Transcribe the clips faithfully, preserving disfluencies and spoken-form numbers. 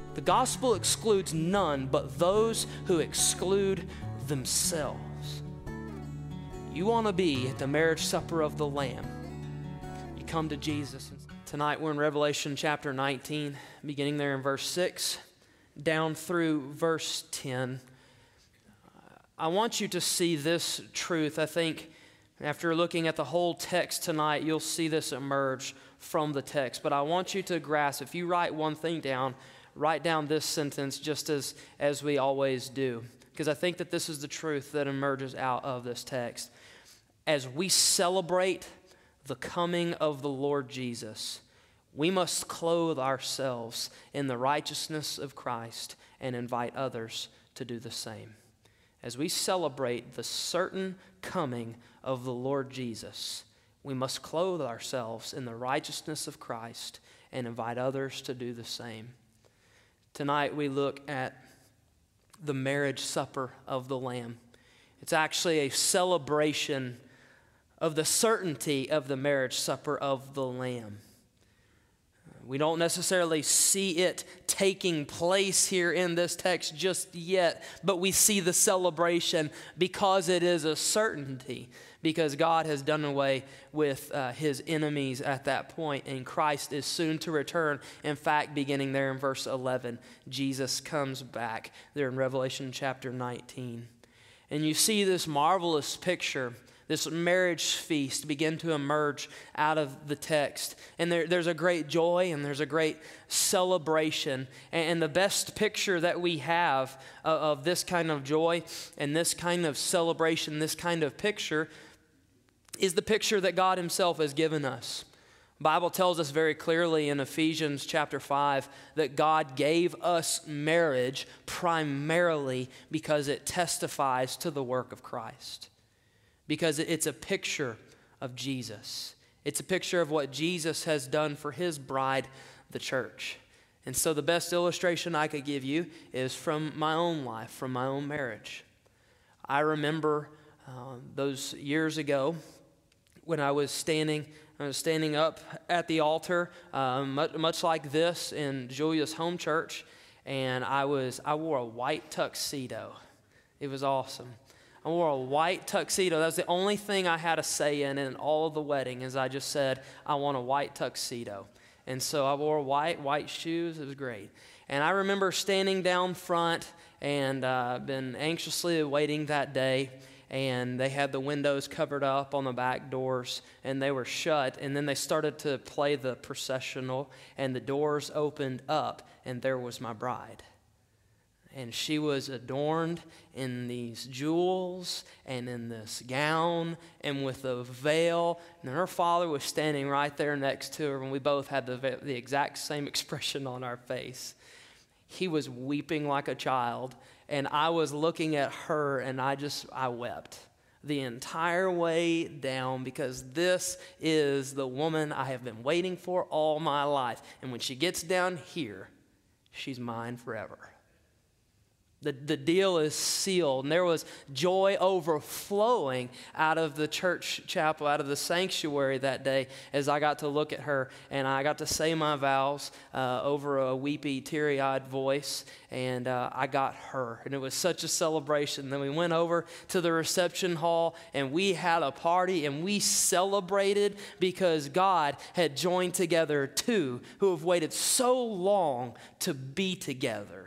The gospel excludes none but those who exclude themselves. You want to be at the marriage supper of the Lamb. You come to Jesus. Tonight we're in Revelation chapter nineteen, beginning there in verse six, down through verse ten. I want you to see this truth. I think after looking at the whole text tonight, you'll see this emerge from the text. But I want you to grasp, if you write one thing down, write down this sentence just as, as we always do. Because I think that this is the truth that emerges out of this text. As we celebrate the coming of the Lord Jesus, we must clothe ourselves in the righteousness of Christ and invite others to do the same. As we celebrate the certain coming of the Lord Jesus, we must clothe ourselves in the righteousness of Christ and invite others to do the same. Tonight we look at the marriage supper of the Lamb. It's actually a celebration of the certainty of the marriage supper of the Lamb. We don't necessarily see it taking place here in this text just yet, but we see the celebration because it is a certainty, because God has done away with uh, his enemies at that point, and Christ is soon to return. In fact, beginning there in verse eleven, Jesus comes back there in Revelation chapter nineteen. And you see this marvelous picture, this marriage feast begin to emerge out of the text. And there, there's a great joy and there's a great celebration. And, and the best picture that we have of, of this kind of joy and this kind of celebration, this kind of picture, is the picture that God himself has given us. The Bible tells us very clearly in Ephesians chapter five that God gave us marriage primarily because it testifies to the work of Christ. Because it's a picture of Jesus. It's a picture of what Jesus has done for his bride, the church. And so the best illustration I could give you is from my own life, from my own marriage. I remember uh, those years ago when I was standing, I was standing up at the altar, uh, much, much like this in Julia's home church, and I was I wore a white tuxedo. It was awesome. I wore a white tuxedo. That was the only thing I had a say in in all of the wedding, is I just said, I want a white tuxedo. And so I wore white, white shoes. It was great. And I remember standing down front and uh, been anxiously awaiting that day. And they had the windows covered up on the back doors, and they were shut. And then they started to play the processional, and the doors opened up, and there was my bride. And she was adorned in these jewels and in this gown and with a veil. And her father was standing right there next to her, and we both had the, the exact same expression on our face. He was weeping like a child, and I was looking at her, and I just, I wept the entire way down, because this is the woman I have been waiting for all my life. And when she gets down here, she's mine forever. The, the deal is sealed, and there was joy overflowing out of the church chapel, out of the sanctuary that day as I got to look at her, and I got to say my vows uh, over a weepy, teary-eyed voice, and uh, I got her, and it was such a celebration. Then we went over to the reception hall, and we had a party, and we celebrated because God had joined together two who have waited so long to be together.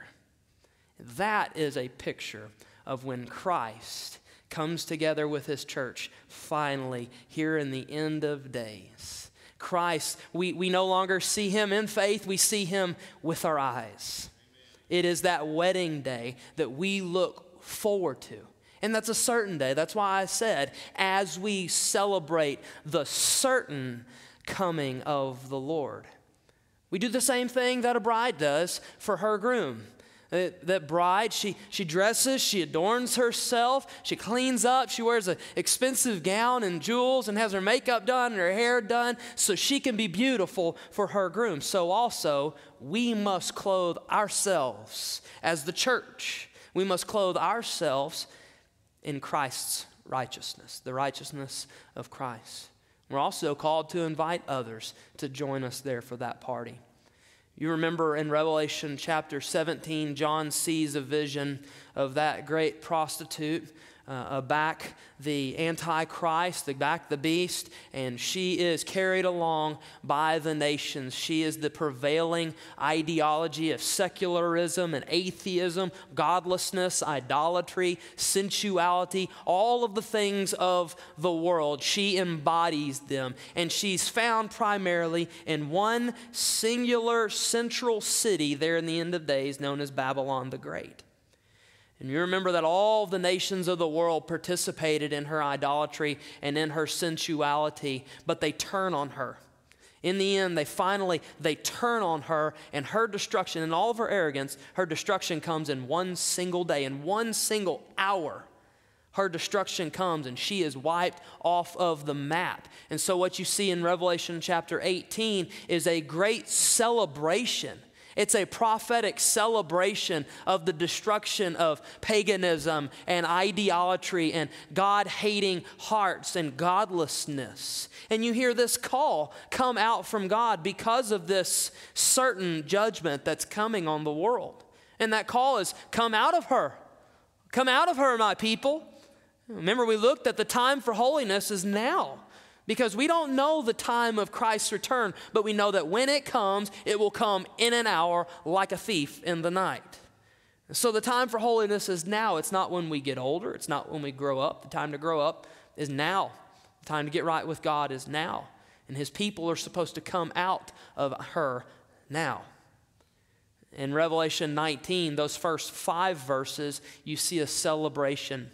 That is a picture of when Christ comes together with his church finally here in the end of days. Christ, we, we no longer see him in faith, we see him with our eyes. Amen. It is that wedding day that we look forward to. And that's a certain day. That's why I said, as we celebrate the certain coming of the Lord. We do the same thing that a bride does for her groom. That bride, she, she dresses, she adorns herself, she cleans up, she wears an expensive gown and jewels and has her makeup done and her hair done so she can be beautiful for her groom. So also, we must clothe ourselves as the church. We must clothe ourselves in Christ's righteousness, the righteousness of Christ. We're also called to invite others to join us there for that party. You remember in Revelation chapter seventeen, John sees a vision of that great prostitute, uh, back the Antichrist, the back the beast, and she is carried along by the nations. She is the prevailing ideology of secularism and atheism, godlessness, idolatry, sensuality, all of the things of the world. She embodies them, and she's found primarily in one singular central city there in the end of days known as Babylon the Great. And you remember that all the nations of the world participated in her idolatry and in her sensuality, but they turn on her. In the end, they finally, they turn on her, and her destruction, and all of her arrogance, her destruction comes in one single day, in one single hour. Her destruction comes, and she is wiped off of the map. And so what you see in Revelation chapter eighteen is a great celebration. It's a prophetic celebration of the destruction of paganism and idolatry and God-hating hearts and godlessness. And you hear this call come out from God because of this certain judgment that's coming on the world. And that call is, come out of her. Come out of her, my people. Remember, we looked at the time for holiness is now. Because we don't know the time of Christ's return, but we know that when it comes, it will come in an hour like a thief in the night. So the time for holiness is now. It's not when we get older. It's not when we grow up. The time to grow up is now. The time to get right with God is now. And his people are supposed to come out of her now. In Revelation nineteen, those first five verses, you see a celebration.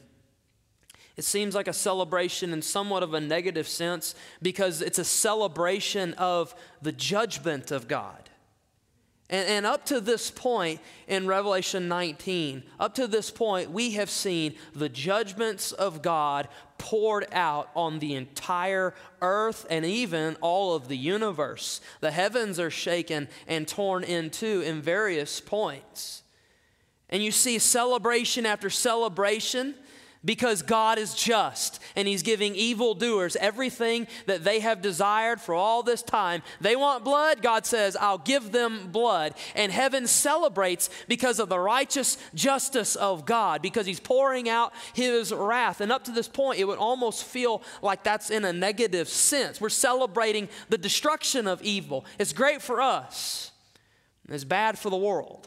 It seems like a celebration in somewhat of a negative sense because it's a celebration of the judgment of God. And, and up to this point in Revelation nineteen, up to this point, we have seen the judgments of God poured out on the entire earth and even all of the universe. The heavens are shaken and torn in two in various points. And you see celebration after celebration, because God is just and he's giving evildoers everything that they have desired for all this time. They want blood. God says, I'll give them blood. And heaven celebrates because of the righteous justice of God, because he's pouring out his wrath. And up to this point, it would almost feel like that's in a negative sense. We're celebrating the destruction of evil. It's great for us. It's bad for the world.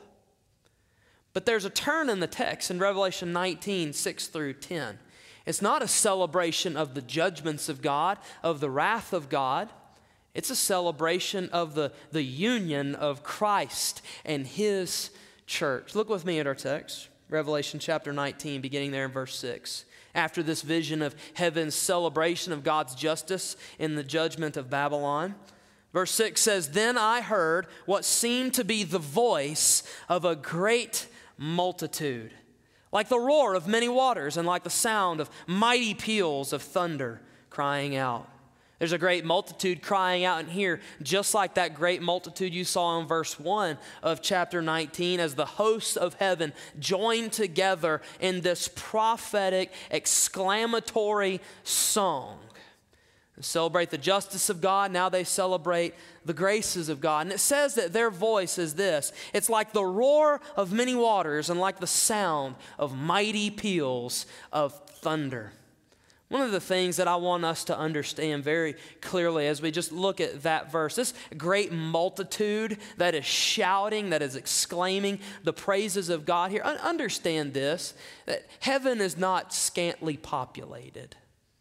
But there's a turn in the text in Revelation nineteen, six through ten. It's not a celebration of the judgments of God, of the wrath of God. It's a celebration of the, the union of Christ and his church. Look with me at our text, Revelation chapter nineteen, beginning there in verse six. After this vision of heaven's celebration of God's justice in the judgment of Babylon, verse six says, Then I heard what seemed to be the voice of a great multitude, like the roar of many waters and like the sound of mighty peals of thunder crying out. There's a great multitude crying out in here, just like that great multitude you saw in verse one of chapter nineteen, as the hosts of heaven join together in this prophetic exclamatory song. They celebrate the justice of God. Now they celebrate the graces of God. And it says that their voice is this. It's like the roar of many waters and like the sound of mighty peals of thunder. One of the things that I want us to understand very clearly as we just look at that verse, this great multitude that is shouting, that is exclaiming the praises of God here. Understand this, that heaven is not scantily populated.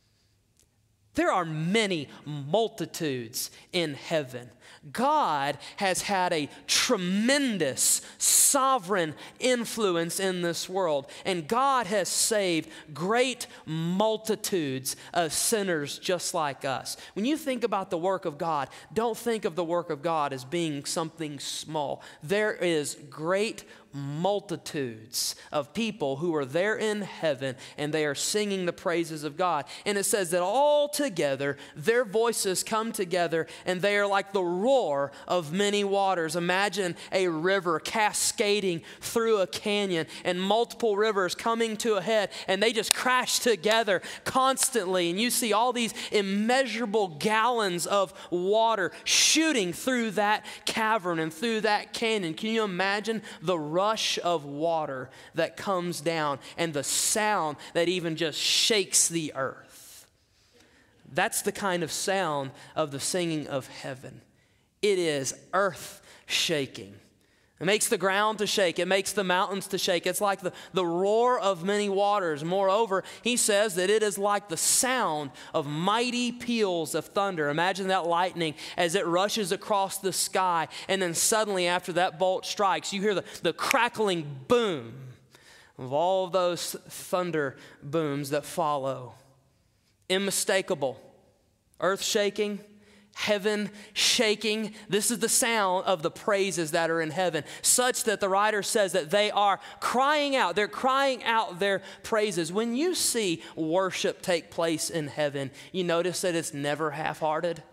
There are many multitudes in heaven. God has had a tremendous sovereign influence in this world, and God has saved great multitudes of sinners just like us. When you think about the work of God, don't think of the work of God as being something small. There is great multitudes of people who are there in heaven, and they are singing the praises of God. And it says that all together, their voices come together, and they are like the roar of many waters. Imagine a river cascading through a canyon and multiple rivers coming to a head, and they just crash together constantly. And you see all these immeasurable gallons of water shooting through that cavern and through that canyon. Can you imagine the rush of water that comes down and the sound that even just shakes the earth? That's the kind of sound of the singing of heaven. It is earth shaking. It makes the ground to shake. It makes the mountains to shake. It's like the, the roar of many waters. Moreover, he says that it is like the sound of mighty peals of thunder. Imagine that lightning as it rushes across the sky, and then suddenly after that bolt strikes, you hear the, the crackling boom of all of those thunder booms that follow. Unmistakable. Earth shaking. Heaven shaking. This is the sound of the praises that are in heaven, such that the writer says that they are crying out. They're crying out their praises. When you see worship take place in heaven, you notice that it's never half-hearted.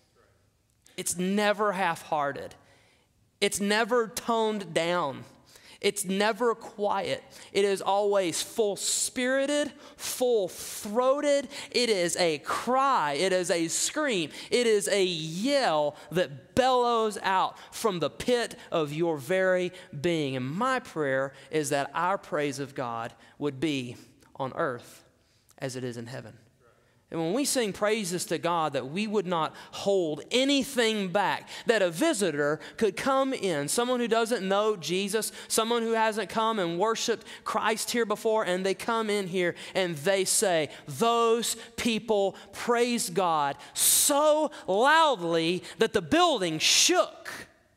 It's never half-hearted. It's never toned down. It's never quiet. It is always full-spirited, full-throated. It is a cry. It is a scream. It is a yell that bellows out from the pit of your very being. And my prayer is that our praise of God would be on earth as it is in heaven. And when we sing praises to God, that we would not hold anything back, that a visitor could come in, someone who doesn't know Jesus, someone who hasn't come and worshiped Christ here before, and they come in here and they say, those people praised God so loudly that the building shook.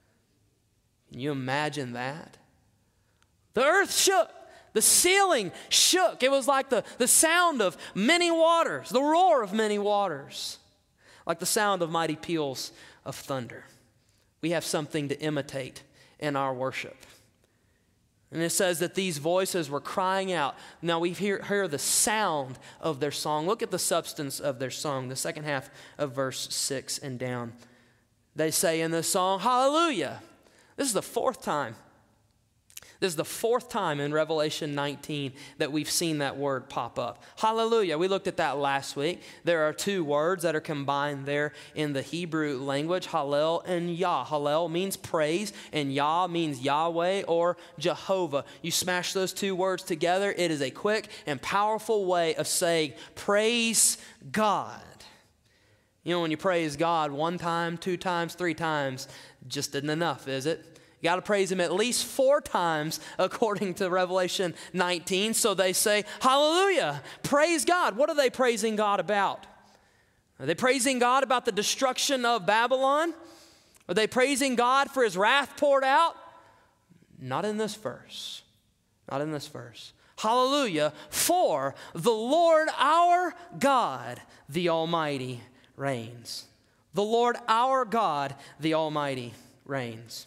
Can you imagine that? The earth shook. The ceiling shook. It was like the, the sound of many waters, the roar of many waters, like the sound of mighty peals of thunder. We have something to imitate in our worship. And it says that these voices were crying out. Now we hear, hear the sound of their song. Look at the substance of their song, the second half of verse six and down. They say in the song, hallelujah. This is the fourth time. This is the fourth time in Revelation nineteen that we've seen that word pop up. Hallelujah. We looked at that last week. There are two words that are combined there in the Hebrew language, Hallel and Yah. Hallel means praise, and Yah means Yahweh or Jehovah. You smash those two words together, it is a quick and powerful way of saying, praise God. You know, when you praise God one time, two times, three times, just isn't enough, is it? You got to praise him at least four times according to Revelation nineteen. So they say, hallelujah, praise God. What are they praising God about? Are they praising God about the destruction of Babylon? Are they praising God for his wrath poured out? Not in this verse. Not in this verse. Hallelujah, for the Lord our God, the Almighty, reigns. The Lord our God, the Almighty, reigns.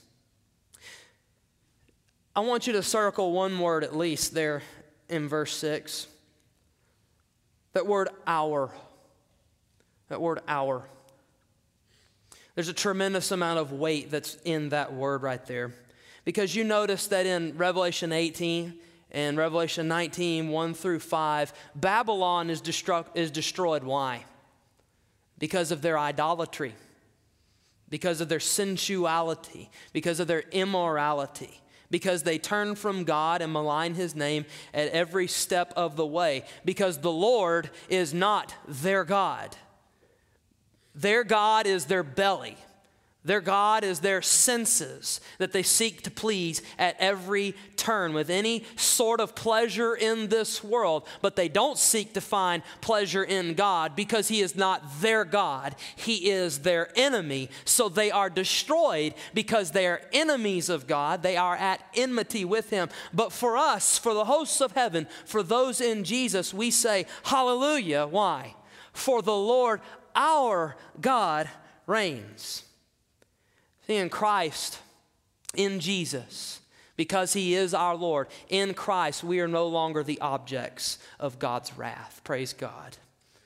I want you to circle one word at least there in verse six. That word our. That word our. There's a tremendous amount of weight that's in that word right there. Because you notice that in Revelation eighteen and Revelation nineteen, one through five, Babylon is, destru- is destroyed. Why? Because of their idolatry. Because of their sensuality. Because of their immorality. Because they turn from God and malign his name at every step of the way. Because the Lord is not their God. Their God is their belly. Their God is their senses that they seek to please at every turn with any sort of pleasure in this world. But they don't seek to find pleasure in God because he is not their God. He is their enemy. So they are destroyed because they are enemies of God. They are at enmity with him. But for us, for the hosts of heaven, for those in Jesus, we say, hallelujah. Why? For the Lord our God reigns. See, in Christ, in Jesus, because he is our Lord, in Christ we are no longer the objects of God's wrath. Praise God.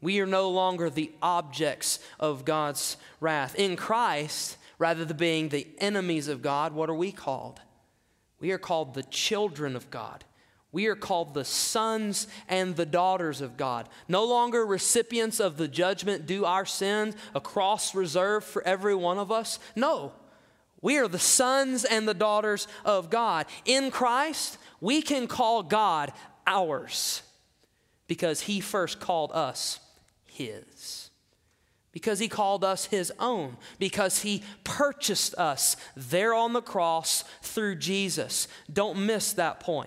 We are no longer the objects of God's wrath. In Christ, rather than being the enemies of God, what are we called? We are called the children of God. We are called the sons and the daughters of God. No longer recipients of the judgment due our sins, a cross reserved for every one of us. No, we are the sons and the daughters of God. In Christ, we can call God ours because He first called us His. Because He called us His own. Because He purchased us there on the cross through Jesus. Don't miss that point.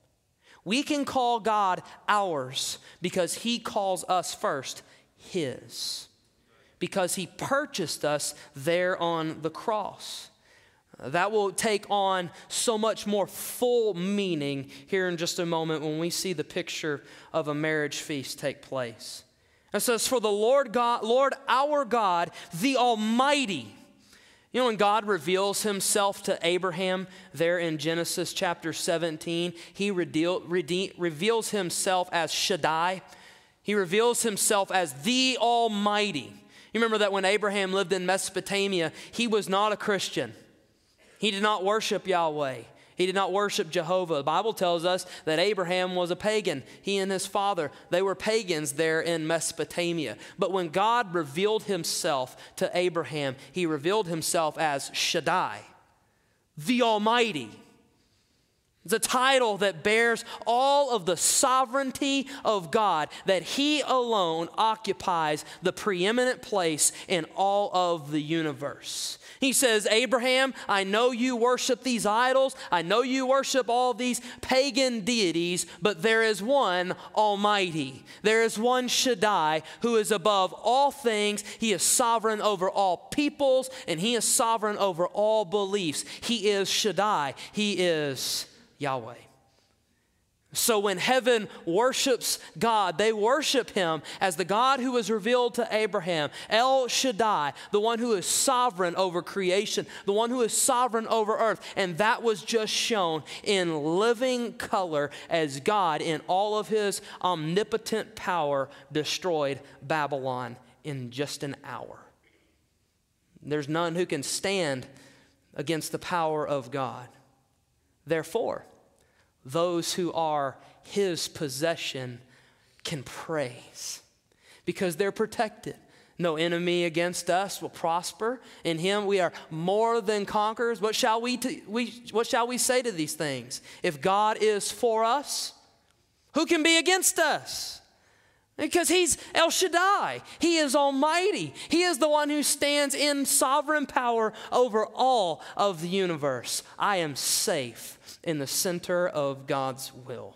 We can call God ours because He calls us first His. Because He purchased us there on the cross. That will take on so much more full meaning here in just a moment when we see the picture of a marriage feast take place. It says, for the Lord God, Lord our God, the Almighty. You know, when God reveals Himself to Abraham there in Genesis chapter seventeen, He reveal, rede- reveals Himself as Shaddai. He reveals Himself as the Almighty. You remember that when Abraham lived in Mesopotamia, he was not a Christian. He did not worship Yahweh. He did not worship Jehovah. The Bible tells us that Abraham was a pagan. He and his father, they were pagans there in Mesopotamia. But when God revealed Himself to Abraham, He revealed Himself as Shaddai, the Almighty. It's a title that bears all of the sovereignty of God, that He alone occupies the preeminent place in all of the universe. He says, Abraham, I know you worship these idols. I know you worship all these pagan deities, but there is one Almighty. There is one Shaddai who is above all things. He is sovereign over all peoples, and He is sovereign over all beliefs. He is Shaddai. He is Yahweh. So when heaven worships God, they worship Him as the God who was revealed to Abraham, El Shaddai, the one who is sovereign over creation, the one who is sovereign over earth. And that was just shown in living color as God, in all of His omnipotent power, destroyed Babylon in just an hour. There's none who can stand against the power of God. Therefore, those who are His possession can praise because they're protected. No enemy against us will prosper. In Him we are more than conquerors. What shall we, t- we, what shall we say to these things? If God is for us, who can be against us? Because He's El Shaddai. He is Almighty. He is the one who stands in sovereign power over all of the universe. I am safe in the center of God's will.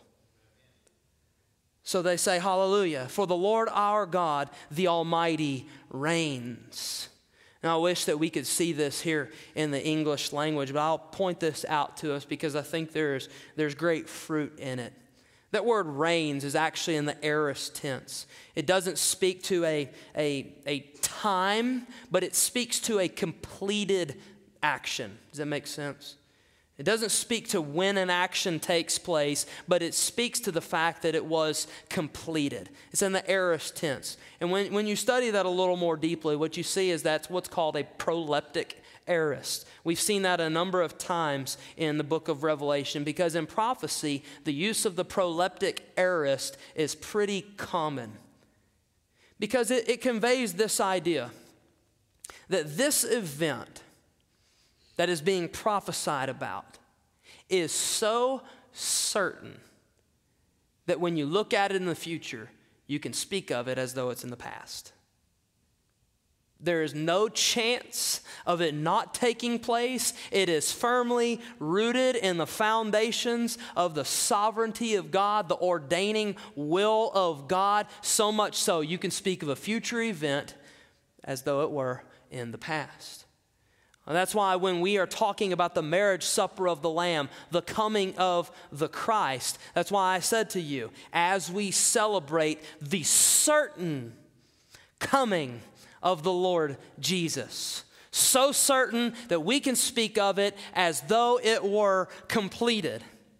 So they say, hallelujah, for the Lord our God, the Almighty, reigns. Now I wish that we could see this here in the English language, but I'll point this out to us because I think there's, there's great fruit in it. That word reigns is actually in the aorist tense. It doesn't speak to a, a, a time, but it speaks to a completed action. Does that make sense? It doesn't speak to when an action takes place, but it speaks to the fact that it was completed. It's in the aorist tense. And when, when you study that a little more deeply, what you see is that's what's called a proleptic aorist. We've seen that a number of times in the book of Revelation because in prophecy, the use of the proleptic aorist is pretty common because it, it conveys this idea that this event that is being prophesied about is so certain that when you look at it in the future, you can speak of it as though it's in the past. There is no chance of it not taking place. It is firmly rooted in the foundations of the sovereignty of God, the ordaining will of God, so much so you can speak of a future event as though it were in the past. And that's why when we are talking about the marriage supper of the Lamb, the coming of the Christ, that's why I said to you, as we celebrate the certain coming of the Lord Jesus, so certain that we can speak of it as though it were completed.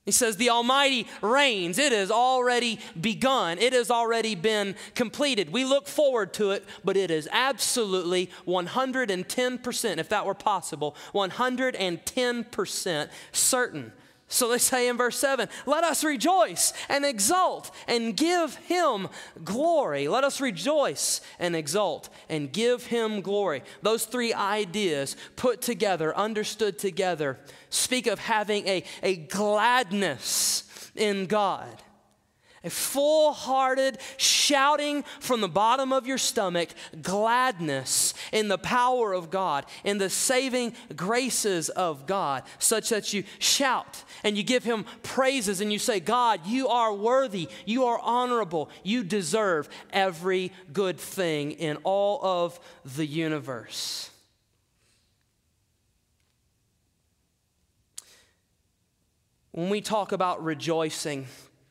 He says the Almighty reigns. It has already begun. It has already been completed. We look forward to it, but it is absolutely one hundred ten percent, if that were possible, one hundred ten percent certain. So they say in verse seven, let us rejoice and exult and give him glory. Let us rejoice and exult and give him glory. Those three ideas put together, understood together, speak of having a, a gladness in God. A full-hearted shouting from the bottom of your stomach, gladness in the power of God, in the saving graces of God, such that you shout and you give him praises and you say, God, you are worthy, you are honorable, you deserve every good thing in all of the universe. When we talk about rejoicing,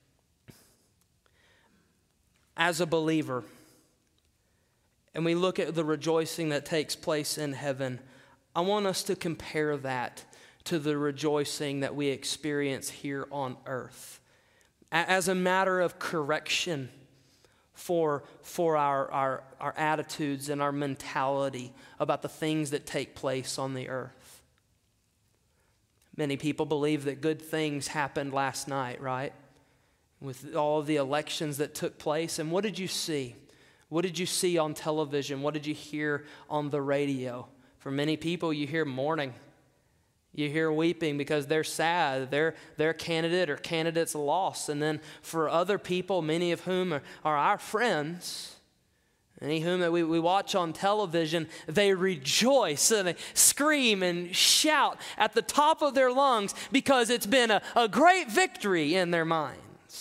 as a believer, and we look at the rejoicing that takes place in heaven, I want us to compare that to the rejoicing that we experience here on earth as a matter of correction for, for our, our, our attitudes and our mentality about the things that take place on the earth. Many people believe that good things happened last night, right? With all of the elections that took place. And what did you see? What did you see on television? What did you hear on the radio? For many people, you hear mourning. You hear weeping because they're sad. Their, their candidate or candidates lost. And then for other people, many of whom are, are our friends, any whom that we, we watch on television, they rejoice and they scream and shout at the top of their lungs because it's been a, a great victory in their mind.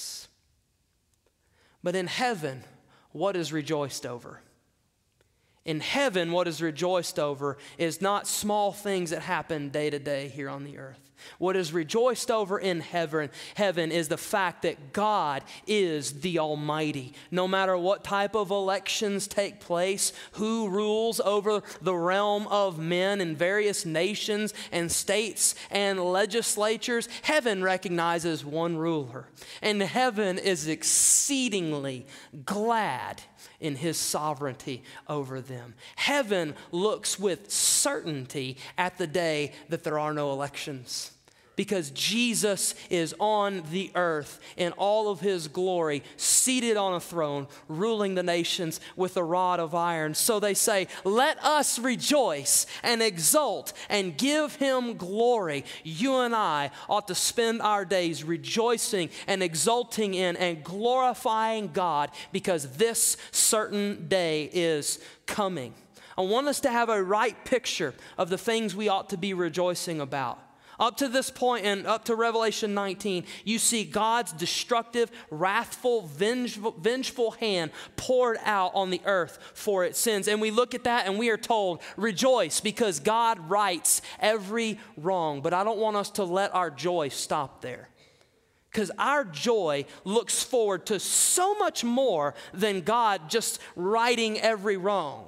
But in heaven, what is rejoiced over? In heaven, what is rejoiced over is not small things that happen day to day here on the earth. What is rejoiced over in heaven, heaven is the fact that God is the Almighty. No matter what type of elections take place, who rules over the realm of men in various nations and states and legislatures, heaven recognizes one ruler. And heaven is exceedingly glad in his sovereignty over them. Heaven looks with certainty at the day that there are no elections, because Jesus is on the earth in all of his glory, seated on a throne, ruling the nations with a rod of iron. So they say, let us rejoice and exult and give him glory. You and I ought to spend our days rejoicing and exulting in and glorifying God, because this certain day is coming. I want us to have a right picture of the things we ought to be rejoicing about. Up to this point and up to Revelation nineteen, you see God's destructive, wrathful, vengeful, vengeful hand poured out on the earth for its sins. And we look at that and we are told, rejoice, because God rights every wrong. But I don't want us to let our joy stop there, because our joy looks forward to so much more than God just righting every wrong.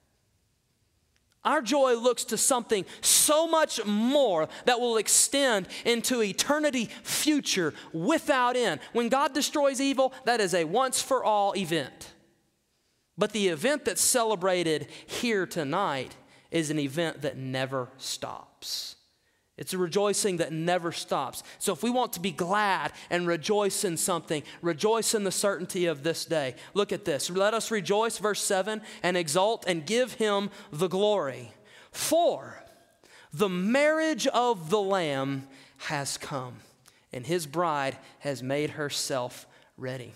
Our joy looks to something so much more that will extend into eternity future without end. When God destroys evil, that is a once-for-all event. But the event that's celebrated here tonight is an event that never stops. It's a rejoicing that never stops. So if we want to be glad and rejoice in something, rejoice in the certainty of this day. Look at this. Let us rejoice, verse seven, and exult and give him the glory. For the marriage of the Lamb has come, and his bride has made herself ready.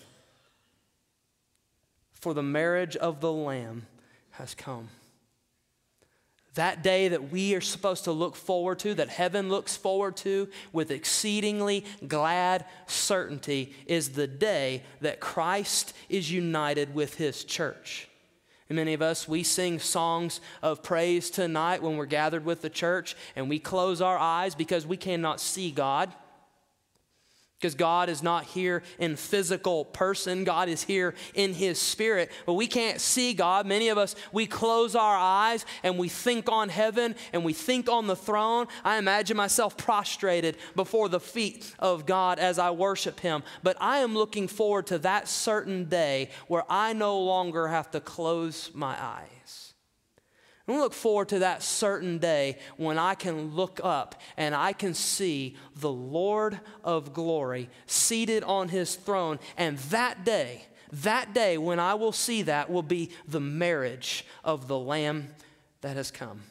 For the marriage of the Lamb has come. That day that we are supposed to look forward to, that heaven looks forward to with exceedingly glad certainty, is the day that Christ is united with his church. And many of us, we sing songs of praise tonight when we're gathered with the church, and we close our eyes because we cannot see God. Because God is not here in physical person. God is here in his spirit. But we can't see God. Many of us, we close our eyes and we think on heaven and we think on the throne. I imagine myself prostrated before the feet of God as I worship him. But I am looking forward to that certain day where I no longer have to close my eyes. I look forward to that certain day when I can look up and I can see the Lord of glory seated on his throne. And that day, that day when I will see that will be the marriage of the Lamb that has come.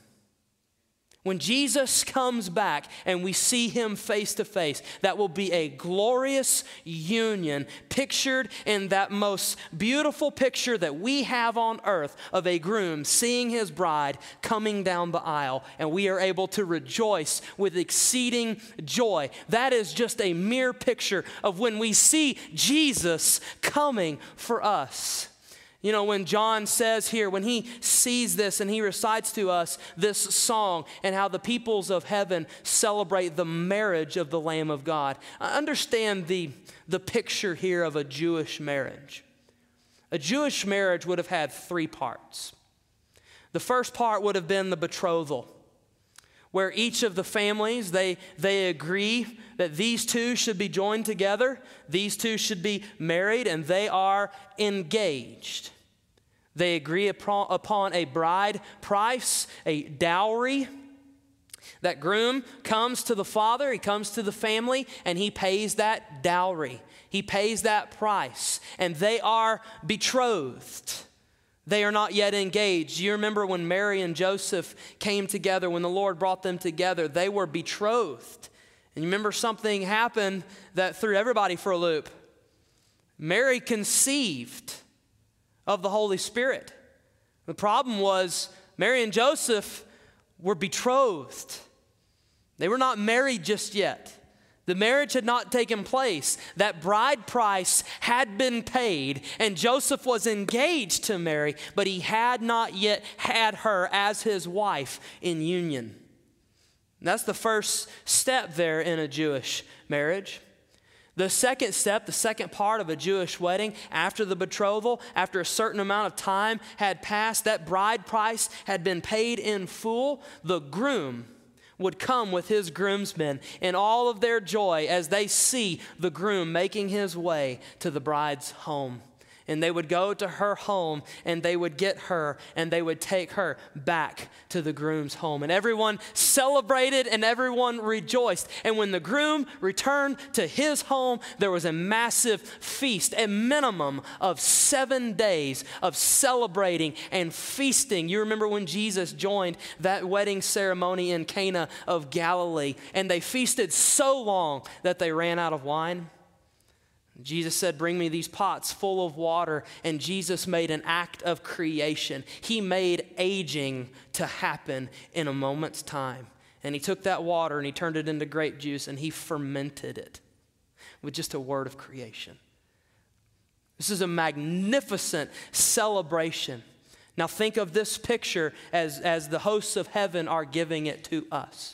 When Jesus comes back and we see him face to face, that will be a glorious union pictured in that most beautiful picture that we have on earth of a groom seeing his bride coming down the aisle, and we are able to rejoice with exceeding joy. That is just a mere picture of when we see Jesus coming for us. You know, when John says here, when he sees this and he recites to us this song and how the peoples of heaven celebrate the marriage of the Lamb of God, understand the, the picture here of a Jewish marriage. A Jewish marriage would have had three parts. The first part would have been the betrothal, where each of the families, they, they agree that these two should be joined together, these two should be married, and they are engaged. They agree upon, upon a bride price, a dowry. That groom comes to the father, he comes to the family, and he pays that dowry. He pays that price, and they are betrothed. They are not yet engaged. You remember when Mary and Joseph came together, when the Lord brought them together, they were betrothed. And you remember something happened that threw everybody for a loop. Mary conceived of the Holy Spirit. The problem was Mary and Joseph were betrothed. They were not married just yet. The marriage had not taken place. That bride price had been paid, and Joseph was engaged to Mary, but he had not yet had her as his wife in union. And that's the first step there in a Jewish marriage. The second step, the second part of a Jewish wedding, after the betrothal, after a certain amount of time had passed, that bride price had been paid in full, the groom would come with his groomsmen in all of their joy as they see the groom making his way to the bride's home. And they would go to her home, and they would get her, and they would take her back to the groom's home. And everyone celebrated, and everyone rejoiced. And when the groom returned to his home, there was a massive feast, a minimum of seven days of celebrating and feasting. You remember when Jesus joined that wedding ceremony in Cana of Galilee, and they feasted so long that they ran out of wine? Jesus said, bring me these pots full of water, and Jesus made an act of creation. He made aging to happen in a moment's time. And he took that water and he turned it into grape juice and he fermented it with just a word of creation. This is a magnificent celebration. Now think of this picture as, as the hosts of heaven are giving it to us.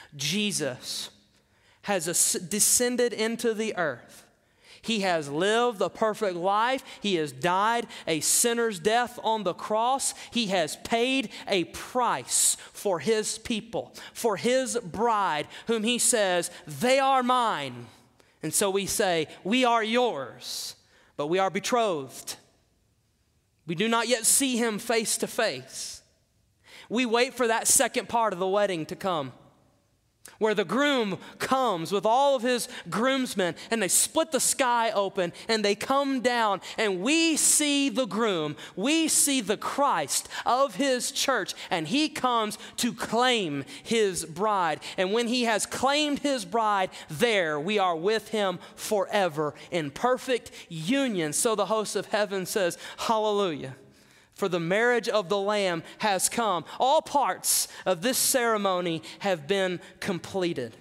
Jesus has as- descended into the earth. He has lived the perfect life. He has died a sinner's death on the cross. He has paid a price for his people, for his bride, whom he says, they are mine. And so we say, we are yours, but we are betrothed. We do not yet see him face to face. We wait for that second part of the wedding to come, where the groom comes with all of his groomsmen, and they split the sky open, and they come down, and we see the groom, we see the Christ of his church, and he comes to claim his bride. And when he has claimed his bride, there we are with him forever in perfect union. So the host of heaven says, hallelujah. For the marriage of the Lamb has come. All parts of this ceremony have been completed.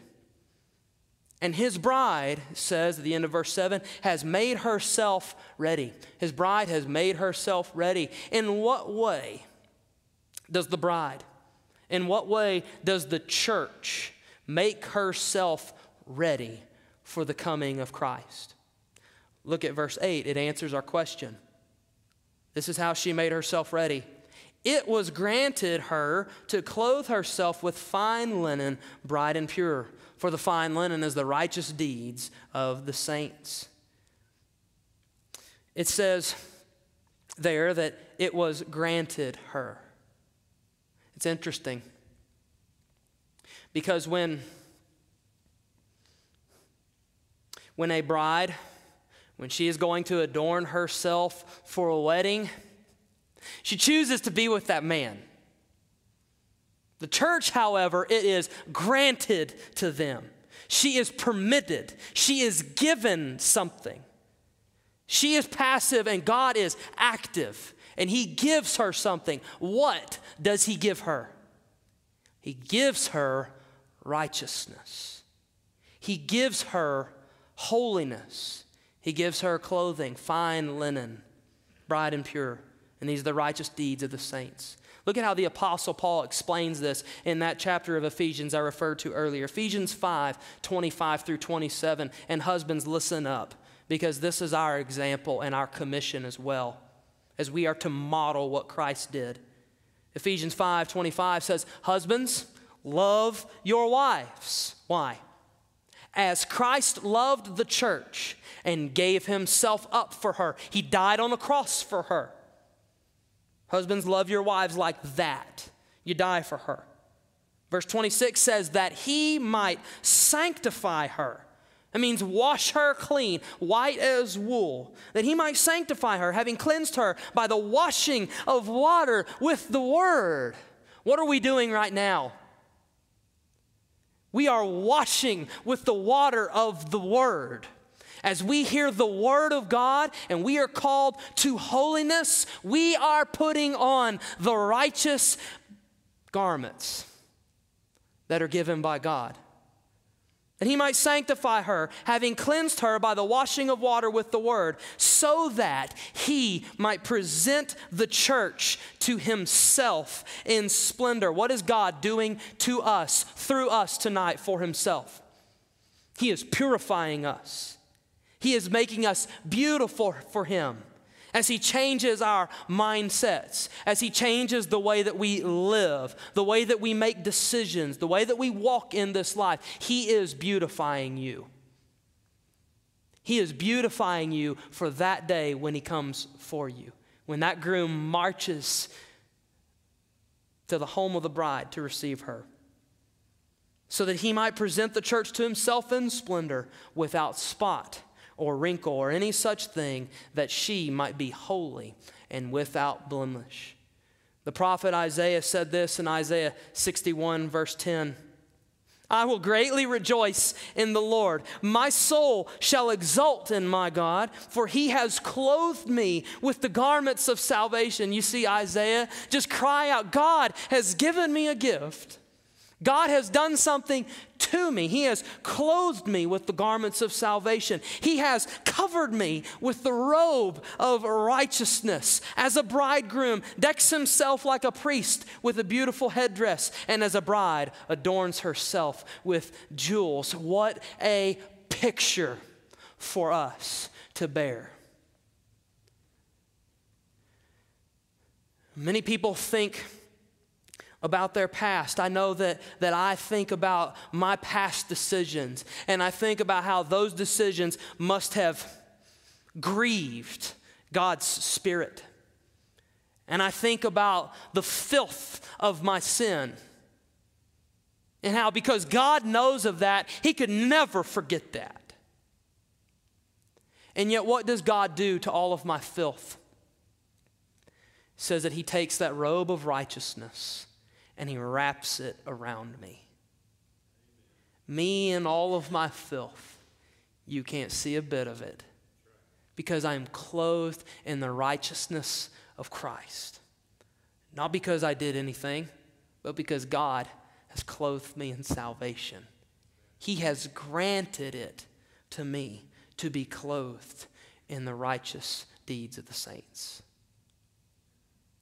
And his bride, says at the end of verse seven, has made herself ready. His bride has made herself ready. In what way does the bride, in what way does the church make herself ready for the coming of Christ. Look at verse eight. It answers our question. This is how she made herself ready. It was granted her to clothe herself with fine linen, bright and pure. For the fine linen is the righteous deeds of the saints. It says there that it was granted her. It's interesting. Because when, when a bride, when she is going to adorn herself for a wedding, she chooses to be with that man. The church, however, it is granted to them. She is permitted. She is given something. She is passive and God is active. And he gives her something. What does he give her? He gives her righteousness. He gives her holiness. He gives her clothing, fine linen, bright and pure. And these are the righteous deeds of the saints. Look at how the Apostle Paul explains this in that chapter of Ephesians I referred to earlier. Ephesians five, twenty-five through twenty-seven. And husbands, listen up, because this is our example and our commission as well, as we are to model what Christ did. Ephesians five, twenty-five says, husbands, love your wives. Why? As Christ loved the church and gave himself up for her. He died on the cross for her. Husbands, love your wives like that. You die for her. Verse twenty-six says that he might sanctify her. That means wash her clean, white as wool. That he might sanctify her, having cleansed her by the washing of water with the word. What are we doing right now? We are washing with the water of the word. As we hear the word of God and we are called to holiness, we are putting on the righteous garments that are given by God. That he might sanctify her, having cleansed her by the washing of water with the word, so that he might present the church to himself in splendor. What is God doing to us, through us tonight for himself? He is purifying us. He is making us beautiful for him. As he changes our mindsets, as he changes the way that we live, the way that we make decisions, the way that we walk in this life, he is beautifying you. He is beautifying you for that day when he comes for you. When that groom marches to the home of the bride to receive her. So that he might present the church to himself in splendor, without spot or wrinkle or any such thing, that she might be holy and without blemish. The prophet Isaiah said this in Isaiah sixty-one verse ten. I will greatly rejoice in the Lord. My soul shall exult in my God, for he has clothed me with the garments of salvation. You see Isaiah just cry out, God has given me a gift. God has done something to me. He has clothed me with the garments of salvation. He has covered me with the robe of righteousness. As a bridegroom decks himself like a priest with a beautiful headdress, and as a bride adorns herself with jewels. What a picture for us to bear. Many people think about their past. I know that, that I think about my past decisions, and I think about how those decisions must have grieved God's Spirit. And I think about the filth of my sin, and how because God knows of that, he could never forget that. And yet what does God do to all of my filth? It says that he takes that robe of righteousness and he wraps it around me. Me and all of my filth, you can't see a bit of it, because I am clothed in the righteousness of Christ. Not because I did anything, but because God has clothed me in salvation. He has granted it to me to be clothed in the righteous deeds of the saints.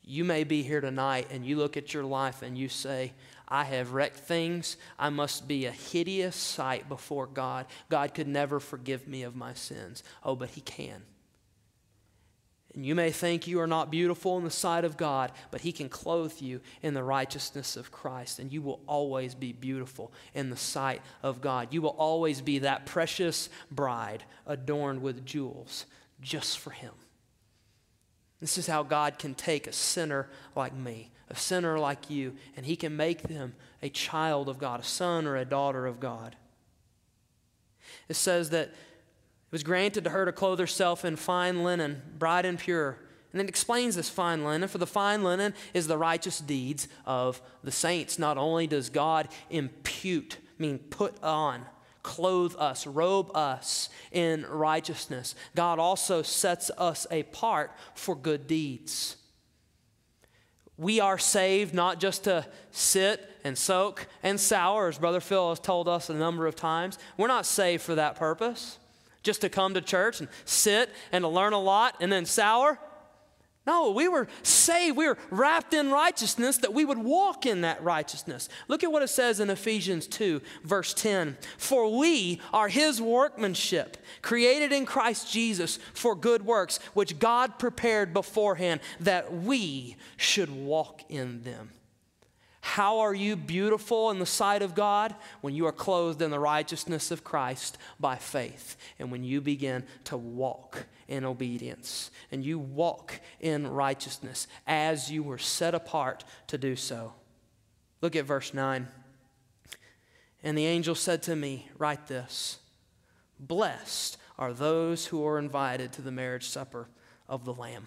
You may be here tonight and you look at your life and you say, I have wrecked things. I must be a hideous sight before God. God could never forgive me of my sins. Oh, but he can. And you may think you are not beautiful in the sight of God, but he can clothe you in the righteousness of Christ, and you will always be beautiful in the sight of God. You will always be that precious bride adorned with jewels just for him. This is how God can take a sinner like me, a sinner like you, and he can make them a child of God, a son or a daughter of God. It says that it was granted to her to clothe herself in fine linen, bright and pure. And it explains this fine linen. For the fine linen is the righteous deeds of the saints. Not only does God impute, mean put on, clothe us, robe us in righteousness, God also sets us apart for good deeds. We are saved not just to sit and soak and sour, as Brother Phil has told us a number of times. We're not saved for that purpose, just to come to church and sit and to learn a lot and then sour. No, we were saved. We were wrapped in righteousness that we would walk in that righteousness. Look at what it says in Ephesians two, verse ten. For we are his workmanship, created in Christ Jesus for good works, which God prepared beforehand that we should walk in them. How are you beautiful in the sight of God? When you are clothed in the righteousness of Christ by faith, and when you begin to walk in obedience, and you walk in righteousness as you were set apart to do so. Look at verse nine. And the angel said to me, write this, blessed are those who are invited to the marriage supper of the Lamb.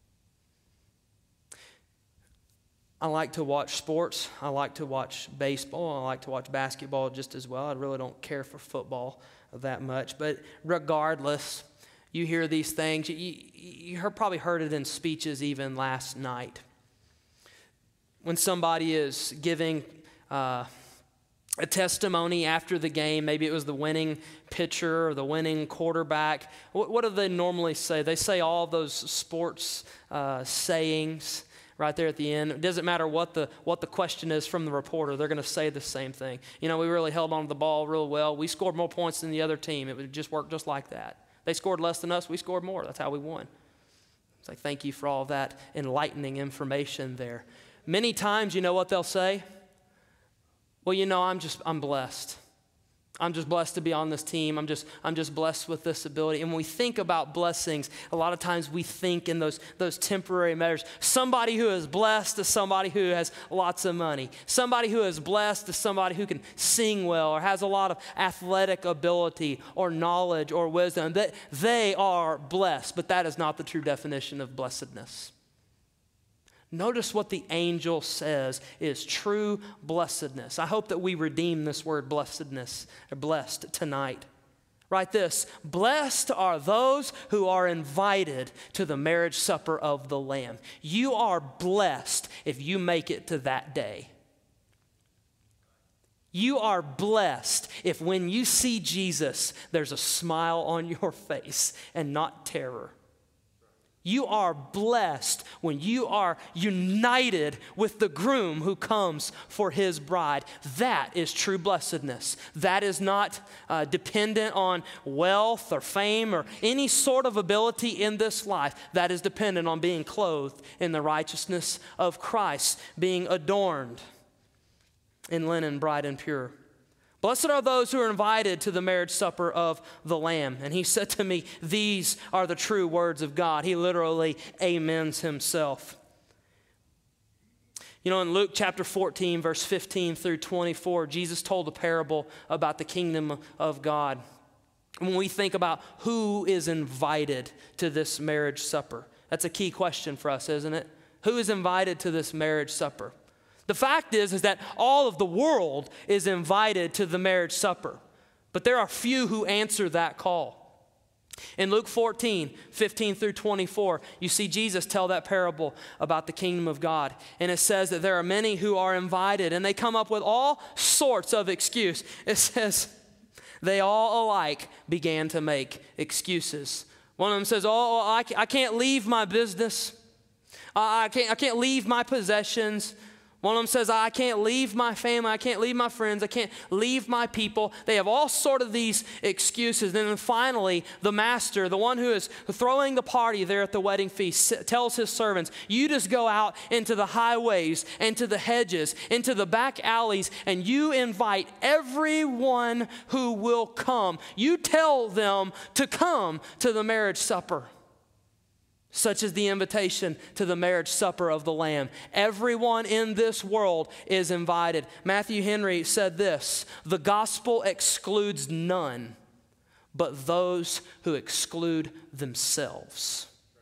I like to watch sports. I like to watch baseball. I like to watch basketball just as well. I really don't care for football that much. But regardless, you hear these things. You, you heard, probably heard it in speeches even last night. When somebody is giving uh, a testimony after the game, maybe it was the winning pitcher or the winning quarterback. What, what do they normally say? They say all those sports uh, sayings right there at the end. It doesn't matter what the what the question is from the reporter. They're going to say the same thing. You know, we really held on to the ball real well. We scored more points than the other team. It would just work just like that. They scored less than us. We scored more. That's how we won. It's like, thank you for all that enlightening information there. Many times, you know what they'll say? Well, you know, I'm just, I'm blessed. I'm just blessed to be on this team. I'm just, I'm just blessed with this ability. And when we think about blessings, a lot of times we think in those, those temporary measures. Somebody who is blessed is somebody who has lots of money. Somebody who is blessed is somebody who can sing well or has a lot of athletic ability or knowledge or wisdom. They, they are blessed, but that is not the true definition of blessedness. Notice what the angel says is true blessedness. I hope that we redeem this word blessedness, or blessed, tonight. Write this, blessed are those who are invited to the marriage supper of the Lamb. You are blessed if you make it to that day. You are blessed if when you see Jesus, there's a smile on your face and not terror. You are blessed when you are united with the groom who comes for his bride. That is true blessedness. That is not uh, dependent on wealth or fame or any sort of ability in this life. That is dependent on being clothed in the righteousness of Christ, being adorned in linen, bright and pure. Blessed are those who are invited to the marriage supper of the Lamb. And he said to me, these are the true words of God. He literally amens himself. You know, in Luke chapter fourteen, verse fifteen through twenty-four, Jesus told a parable about the kingdom of God. When we think about who is invited to this marriage supper, that's a key question for us, isn't it? Who is invited to this marriage supper? The fact is, is that all of the world is invited to the marriage supper, but there are few who answer that call. In Luke fourteen, fifteen through twenty-four, you see Jesus tell that parable about the kingdom of God. And it says that there are many who are invited, and they come up with all sorts of excuse. It says, they all alike began to make excuses. One of them says, oh, I can't leave my business. I, I can't, I can't leave my possessions. One of them says, I can't leave my family, I can't leave my friends, I can't leave my people. They have all sort of these excuses. And then finally, the master, the one who is throwing the party there at the wedding feast, tells his servants, you just go out into the highways, into the hedges, into the back alleys, and you invite everyone who will come. You tell them to come to the marriage supper. Such is the invitation to the marriage supper of the Lamb. Everyone in this world is invited. Matthew Henry said this, the gospel excludes none but those who exclude themselves.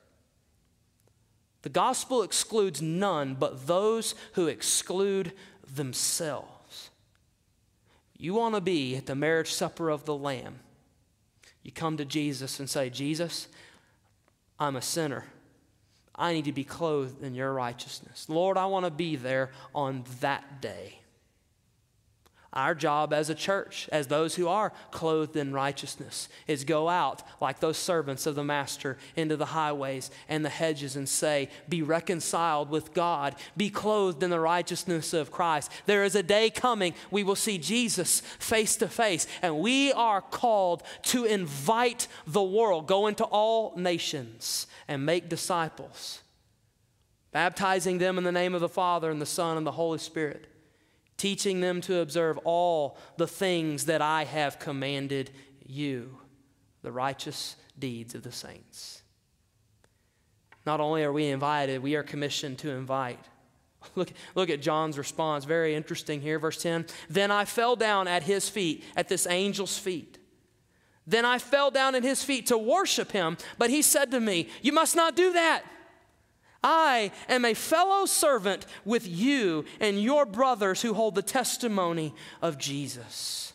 The gospel excludes none but those who exclude themselves. You want to be at the marriage supper of the Lamb. You come to Jesus and say, Jesus, I'm a sinner. I need to be clothed in your righteousness. Lord, I want to be there on that day. Our job as a church, as those who are clothed in righteousness, is go out like those servants of the master into the highways and the hedges and say, be reconciled with God, be clothed in the righteousness of Christ. There is a day coming, we will see Jesus face to face, and we are called to invite the world, go into all nations and make disciples, baptizing them in the name of the Father and the Son and the Holy Spirit, teaching them to observe all the things that I have commanded you, the righteous deeds of the saints. Not only are we invited, we are commissioned to invite. Look, look at John's response, very interesting here, verse ten. Then I fell down at his feet, at this angel's feet. Then I fell down at his feet to worship him, but he said to me, you must not do that. I am a fellow servant with you and your brothers who hold the testimony of Jesus.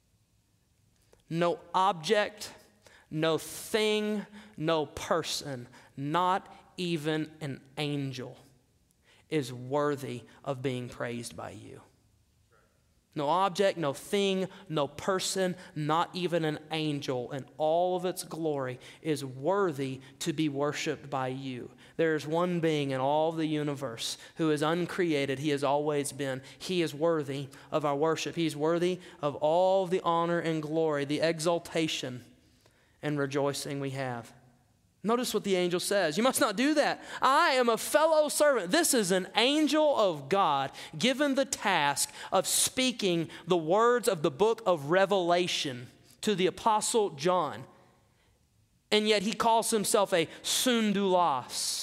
No object, no thing, no person, not even an angel is worthy of being praised by you. No object, no thing, no person, not even an angel in all of its glory is worthy to be worshiped by you. There is one being in all of the universe who is uncreated. He has always been. He is worthy of our worship. He is worthy of all the honor and glory, the exaltation and rejoicing we have. Notice what the angel says. You must not do that. I am a fellow servant. This is an angel of God given the task of speaking the words of the book of Revelation to the Apostle John. And yet he calls himself a sundulos,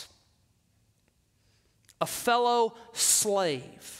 a fellow slave.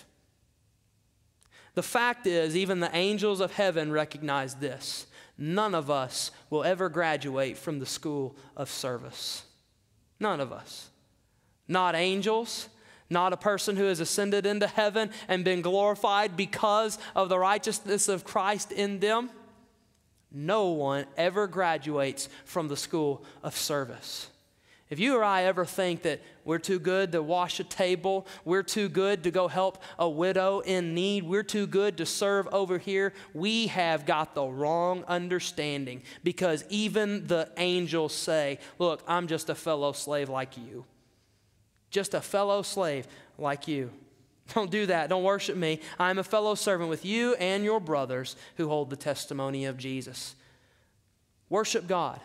The fact is, even the angels of heaven recognize this. None of us will ever graduate from the school of service. None of us. Not angels, not a person who has ascended into heaven and been glorified because of the righteousness of Christ in them. No one ever graduates from the school of service. If you or I ever think that we're too good to wash a table, we're too good to go help a widow in need, we're too good to serve over here, we have got the wrong understanding, because even the angels say, look, I'm just a fellow slave like you. Just a fellow slave like you. Don't do that. Don't worship me. I'm a fellow servant with you and your brothers who hold the testimony of Jesus. Worship God.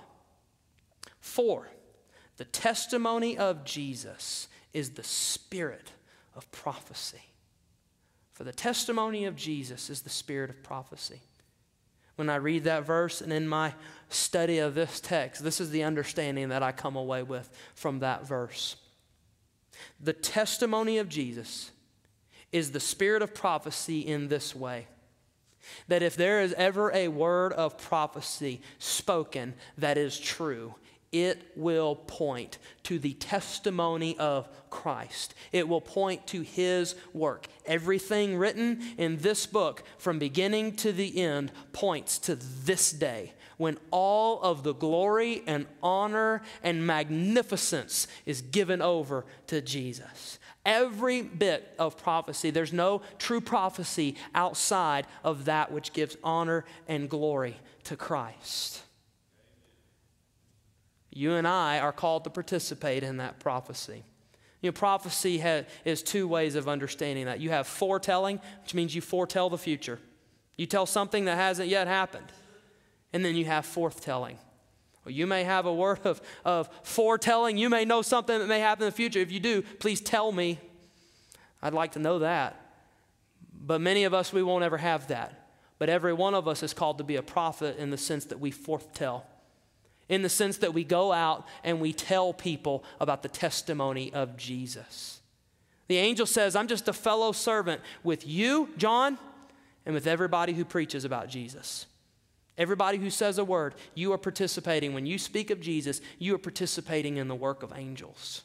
Four. The testimony of Jesus is the spirit of prophecy. For the testimony of Jesus is the spirit of prophecy. When I read that verse and in my study of this text, this is the understanding that I come away with from that verse. The testimony of Jesus is the spirit of prophecy in this way. That if there is ever a word of prophecy spoken that is true, it will point to the testimony of Christ. It will point to his work. Everything written in this book from beginning to the end points to this day when all of the glory and honor and magnificence is given over to Jesus. Every bit of prophecy, there's no true prophecy outside of that which gives honor and glory to Christ. You and I are called to participate in that prophecy. You know, prophecy ha- is two ways of understanding that. You have foretelling, which means you foretell the future. You tell something that hasn't yet happened. And then you have forthtelling. Well, you may have a word of, of foretelling. You may know something that may happen in the future. If you do, please tell me. I'd like to know that. But many of us, we won't ever have that. But every one of us is called to be a prophet in the sense that we foretell. In the sense that we go out and we tell people about the testimony of Jesus. The angel says, I'm just a fellow servant with you, John, and with everybody who preaches about Jesus. Everybody who says a word, you are participating. When you speak of Jesus, you are participating in the work of angels.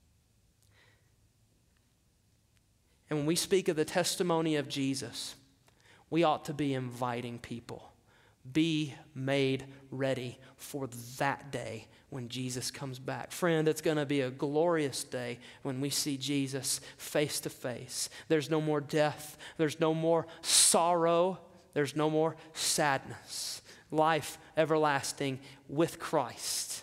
And when we speak of the testimony of Jesus, we ought to be inviting people. Be made ready for that day when Jesus comes back. Friend, it's going to be a glorious day when we see Jesus face to face. There's no more death. There's no more sorrow. There's no more sadness. Life everlasting with Christ.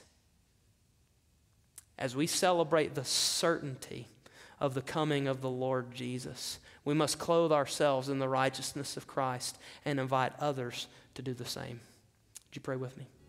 As we celebrate the certainty of the coming of the Lord Jesus, we must clothe ourselves in the righteousness of Christ and invite others to do the same. Would you pray with me?